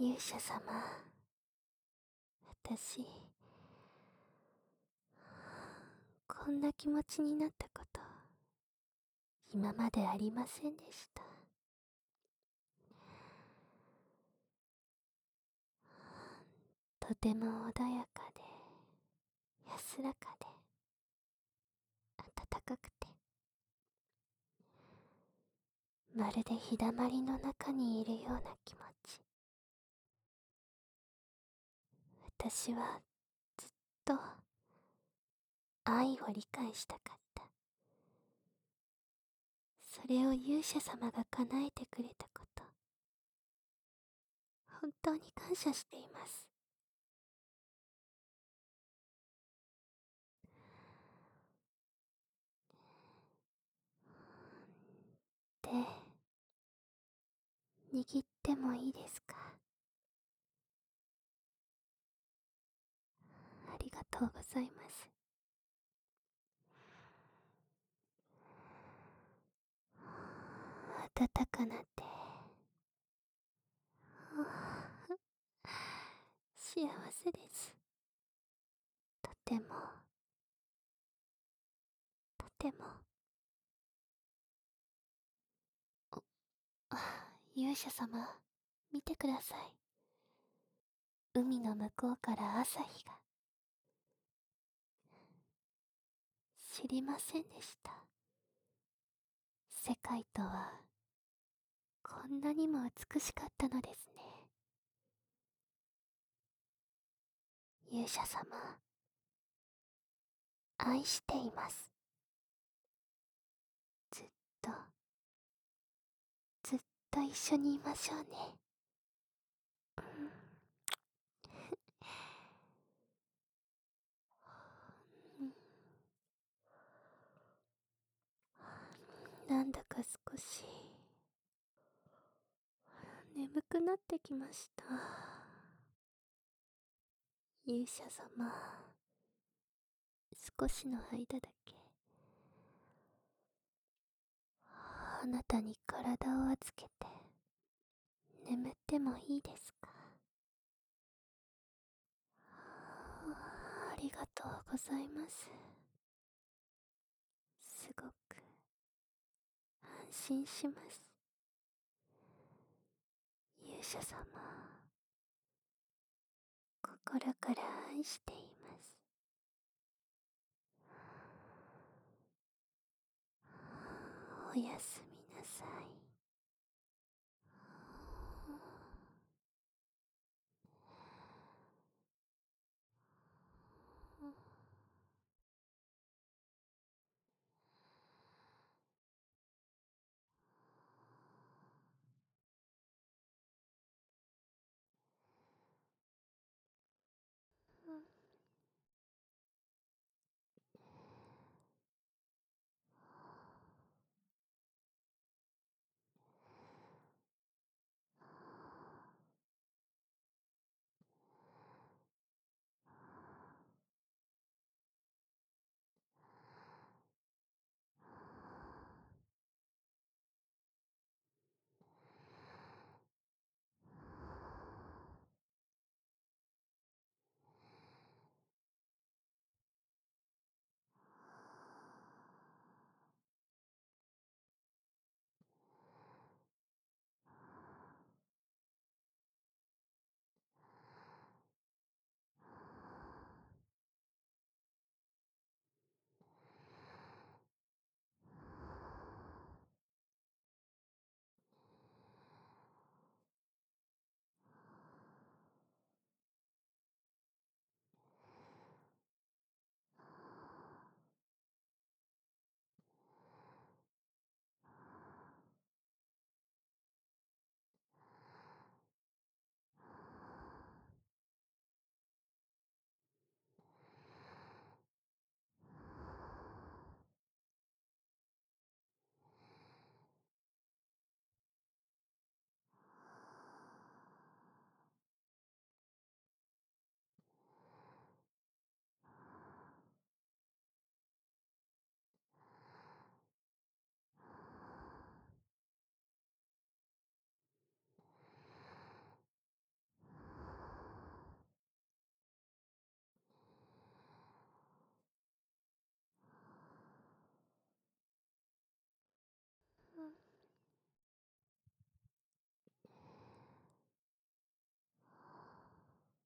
勇者様、私、こんな気持ちになったこと、今までありませんでした。とても穏やかで、安らかで、暖かくて、まるで日だまりの中にいるような気持ち。私はずっと愛を理解したかった。それを勇者様が叶えてくれたこと、本当に感謝しています。で、握ってもいいですか？ありがとうございます。暖かなって幸せです。とても、とても。勇者様、見てください。海の向こうから朝日が。知りませんでした。世界とは、こんなにも美しかったのですね。勇者様、愛しています。ずっと、ずっと一緒にいましょうね。なんだか少し眠くなってきました。勇者様、少しの間だけあなたに体を預けて眠ってもいいですか？ありがとうございます。すごく安心します。勇者様、心から愛しています。おやす